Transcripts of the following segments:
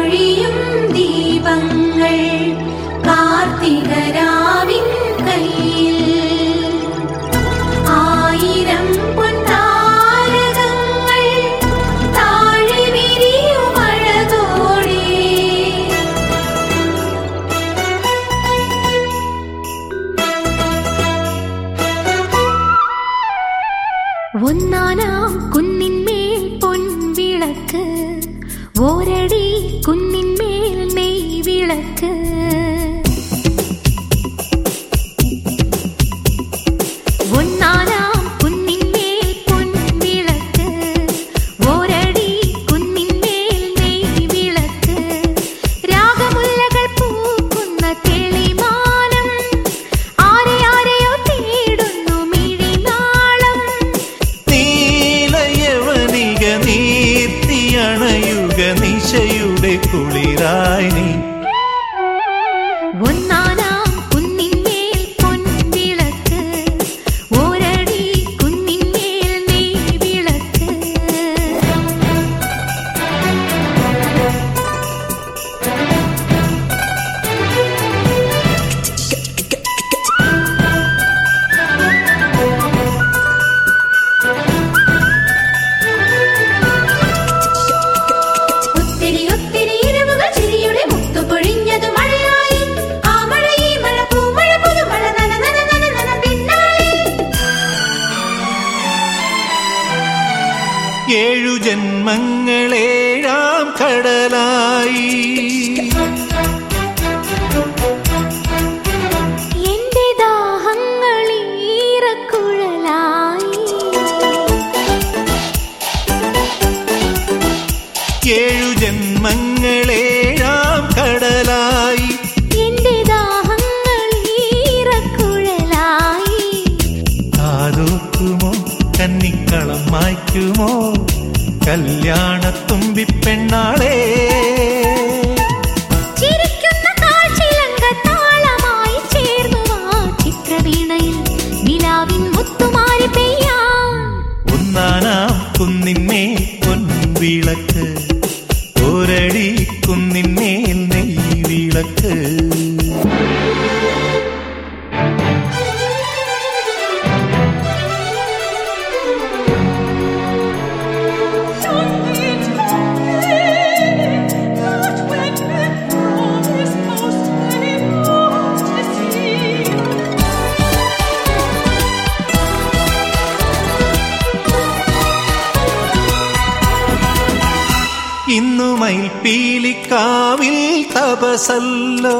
പൊഴിയും ദീപങ്ങൾ കാർത്തികരാവിൻ കയ്യിൽ ആയിരം പൊൻതാരകങ്ങൾ താഴെ വിരിയുമഴകോടെ ഒന്നാനാം കുന്നിന്മേൽ പൊൻവിളക്ക് ഓരടി കുന്നിന്മേൽ നെയ്വിളക്ക് ഒന്നാനാം കുന്നിന്മേൽ പൊൻവിളക്ക് ഓരടി കുന്നിന്മേൽ നെയ്വിളക്ക് രാഗമുല്ലകൾ പൂക്കുന്ന തെളിമാനം ആരെയാരെയോ തേടുന്നു മിഴിനാളം നീലയവനിക നീർത്തിയണയുക നിശയുടെ കുളിരായി നീ ഒന്നാനാം കുന്നിന്മേൽ പൊൻവിളക്ക് ഓരടി കുന്നിന്മേൽ നെയ്വിളക്ക് ഒത്തിരി ഒത്തിരി ഇരവുകൾ ചിരിയുടെ മുത്തു പൊഴിഞ്ഞതു മഴയായി ആ മഴയെ മഴ പൂമഴ പുതുമഴ നന നന നന നന പിന്നാലെ ഏഴു ജന്മങ്ങളേഴാം കടലായി എന്റെ ദാഹങ്ങൾ ഈറക്കുഴലായി ഏഴു ജന്മങ്ങളേഴാം കടലായി എന്റെ ദാഹങ്ങൾ ഈറക്കുഴലായി കാതോക്കുമോ കന്നിക്കളം മായ്ക്കുമോ കല്യാണത്തുമ്പിപ്പെണ്ണാളേ ചിരിക്കുന്ന കാഴ്ചയിലങ്ക താളമായി ചേർന്നു വാ ചിത്രവീണയിൽ നിലാവിൻ മുത്തുമാരി പെയ്യാം ഒന്നാനാം കുന്നിന്മേൽ പൊൻവിളക്ക് ഒരടി കുന്നിന്മേൽ നെയ്വിളക്ക് ഇന്നു മയിൽപ്പീലിക്കാവിൽ തപസല്ലോ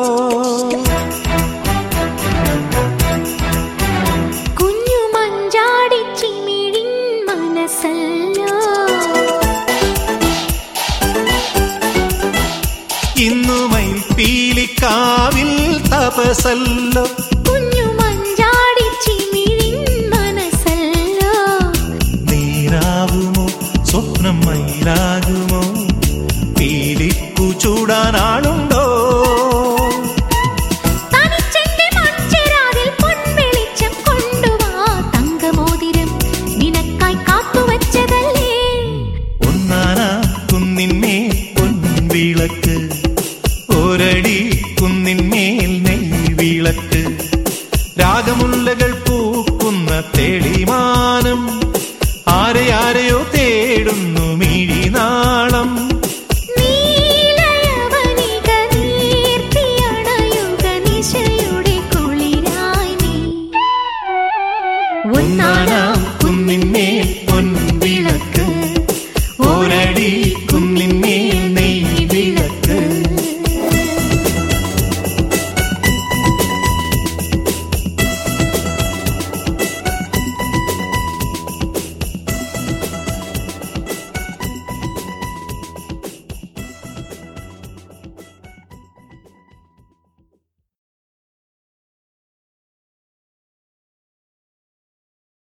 കുഞ്ഞു മഞ്ചാടി ചിമിഴിൻ മനസ്സല്ലോ ഇന്നു മയിൽപ്പീലിക്കാവിൽ തപസല്ലോ കുഞ്ഞു മഞ്ചാടി ചിമിഴിൻ മനസ്സല്ലോ നീരാകുമോ സ്വപ്നം മയിലാകുമോ പീലിപ്പൂ ചൂടാനാളുണ്ടോ തനിച്ചെന്റെ മൺചെരാതിൽ പൊൻവെളിച്ചം കൊണ്ടുവാ തങ്കമോതിരം നിനക്കായി കാത്തുവച്ചതല്ലേ ഒന്നാനാം കുന്നിന്മേൽ പൊൻവിളക്ക് ഒരടി കുന്നിന്മേൽ നെയ്വിളക്ക് രാഗമുല്ലകൾ പൂക്കുന്ന തെളിമാനം ആരെയാരെയോ തേടുന്നു മിഴിനാളം നീലയവനിക നീർത്തിയണയുക നിശയുടെ കുളിരായി നീ ഒന്നാനാം